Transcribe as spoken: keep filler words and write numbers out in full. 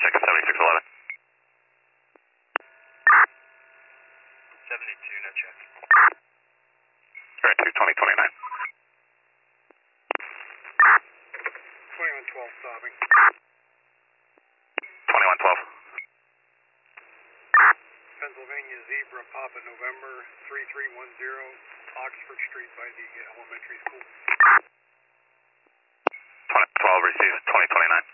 seventy-six, seventy-six eleven. seventy-two, no check. Right, two twenty twenty-nine. twenty-one twelve stopping. twenty-one twelve. Pennsylvania Zebra, Papa November, three three one zero, Oxford Street by the elementary school. twenty twelve receives twenty twenty-nine.